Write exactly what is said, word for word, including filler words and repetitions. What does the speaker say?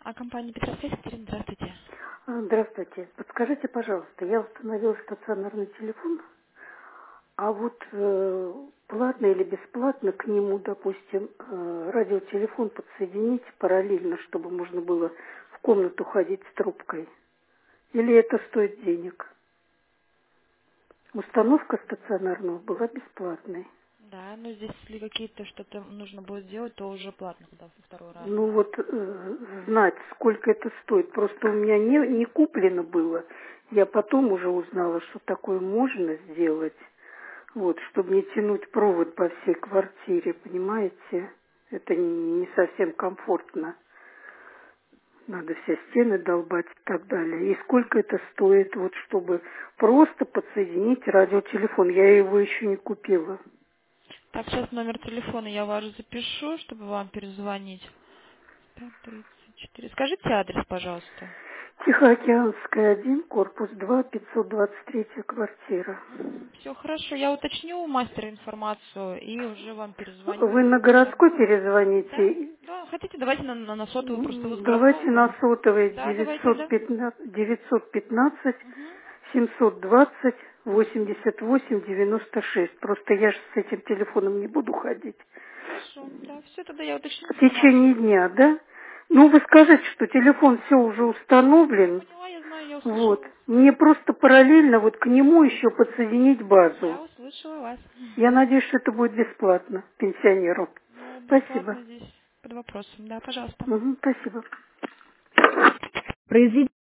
А компания Петросвязь, Екатерина, здравствуйте. А, Здравствуйте. Подскажите, пожалуйста, я установила стационарный телефон, а вот э, платно или бесплатно к нему, допустим, э, радиотелефон подсоединить параллельно, чтобы можно было в комнату ходить с трубкой? Или это стоит денег? Установка стационарного была бесплатной. Да, но здесь, если какие-то что-то нужно будет делать, то уже платно, когда во второй раз. Ну вот э, знать, сколько это стоит. Просто у меня не, не куплено было. Я потом уже узнала, что такое можно сделать. Вот, чтобы не тянуть провод по всей квартире, понимаете? Это не не совсем комфортно. Надо все стены долбать и так далее. И сколько это стоит, вот, чтобы просто подсоединить радиотелефон? Я его еще не купила. Так, сейчас номер телефона я ваш запишу, чтобы вам перезвонить. пять тридцать четыре. Скажите адрес, пожалуйста. Тихоокеанская, один, корпус два, пятьсот двадцать третья квартира. Все хорошо, я уточню у мастера информацию и уже вам перезвоню. Вы на Так городской будет? Да? перезвоните. Да, хотите, давайте на, на, на сотовую, просто вы с М, городского Давайте на звоните. сотовый Да, давайте, девятьсот да. пятнадцать, девятьсот пятнадцать Угу. семьсот двадцать восемьдесят восемь девяносто шесть. Просто я же с этим телефоном не буду ходить. Хорошо, да, все, тогда я уточню В информацию. течение дня, да? Ну, вы скажете, что телефон все уже Я установлен. поняла, я знаю, я услышала Вот. вас. Мне просто параллельно вот к нему еще подсоединить Я базу. услышала вас. Я надеюсь, что это будет бесплатно пенсионеру. Ну, Спасибо. бесплатно здесь под вопросом. Да, пожалуйста. Мгм, спасибо. Произведите